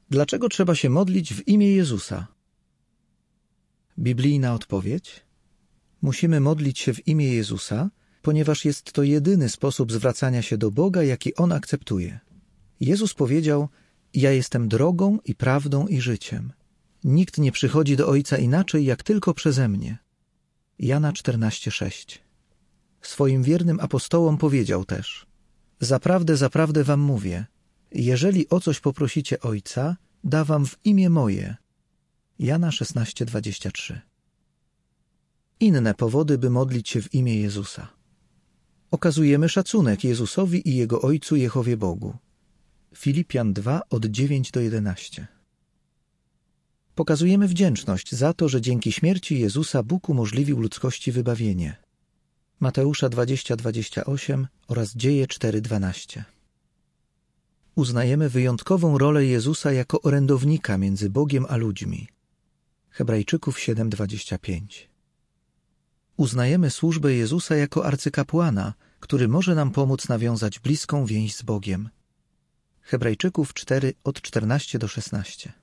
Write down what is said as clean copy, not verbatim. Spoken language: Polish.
Dlaczego trzeba się modlić w imię Jezusa? Biblijna odpowiedź: musimy modlić się w imię Jezusa, ponieważ jest to jedyny sposób zwracania się do Boga, jaki On akceptuje. Jezus powiedział: ja jestem drogą i prawdą i życiem. Nikt nie przychodzi do Ojca inaczej, jak tylko przeze mnie. Jana 14,6. Swoim wiernym apostołom powiedział też: zaprawdę, zaprawdę wam mówię, jeżeli o coś poprosicie Ojca, da wam w imię moje. Jana 16,23. Inne powody, by modlić się w imię Jezusa. Okazujemy szacunek Jezusowi i Jego Ojcu Jehowie Bogu. Filipian 2, od 9 do 11. Pokazujemy wdzięczność za to, że dzięki śmierci Jezusa Bóg umożliwił ludzkości wybawienie. Mateusza 20:28 oraz Dzieje 4:12. Uznajemy wyjątkową rolę Jezusa jako orędownika między Bogiem a ludźmi. Hebrajczyków 7:25. Uznajemy służbę Jezusa jako arcykapłana, który może nam pomóc nawiązać bliską więź z Bogiem. Hebrajczyków 4, od 14 do 16.